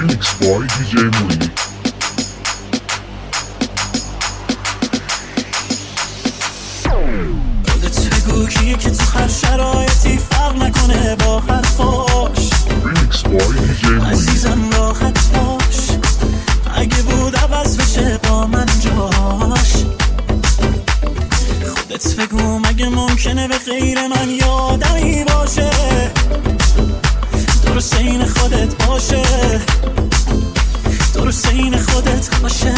Remix by DJ Moody. خودت بگو کیه که تو هر شرایطی فرق نکنه با حرفاش. Remix by DJ Moody. عزیزم راحت باش، اگه بود عوض بشه با من جاش. خودت بگو مگه ممکنه به غیر من یادمی باشه، درست این خودت باشه، درست این خودت باشه.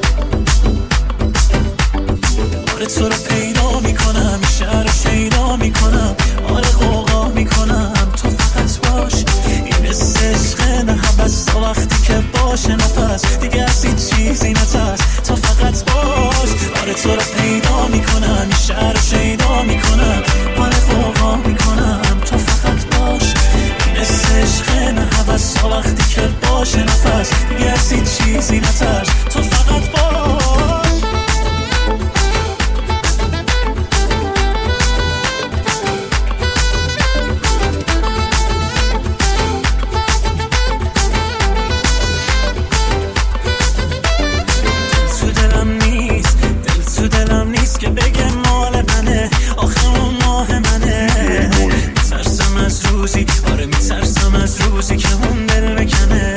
آره تو رو پیدا میکنم، شهر رو شیدا میکنم، آره غوغا میکنم، تو فقط باش. این عشق نه حوض تا وقتی که باشه نفس دیگه از هیچ چیزی نترس، تو فقط باش. آره تو رو پیدا میکنم، شهر رو شیدا میکنم، آره غوغا میکنم، تو فقط باش. این عشق نه حوض تا وقتی که باشه نفس دیگه از هیچ چیزی نترس، تو فقط باش. که بگه مال منه، آخه اون ماه منه. میترسم از روزی، آره میترسم از روزی که اون دل بکنه.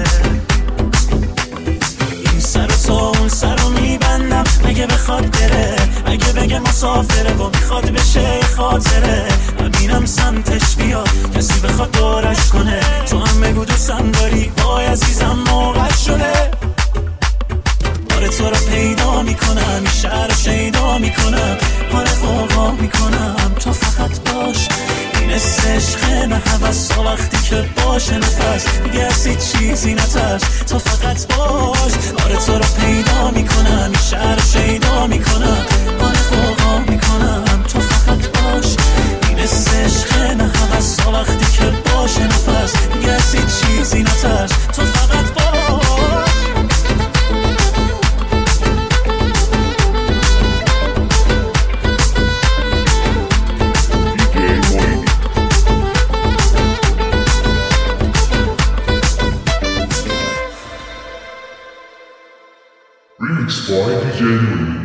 این سر و تا اون سر رو میبندم اگه بخواد بره، اگه بگه مسافره و میخواد بشه خاطره. همینم سمتش بیاد کسی بخواد دورش کنه، تو هم بگو دوستم داری، وای عزیزم موقع شده. آره تو رو پیدا میکنم، این شهر رو شیدا میکنم، آره غوغا میکنم، تو فقط باش. این عشق نه حوض تا وقتی که باشه نفس دیگه از هیچ چیزی نترس، تو فقط باش. آره تو رو پیدا میکنم، این شهر رو شیدا میکنم، آره غوغا میکنم، تو فقط باش. این عشق نه حوض تا وقتی که باشه نفس دیگه از هیچ چیزی نترس، تو فقط باش. Remix by DJ Moody.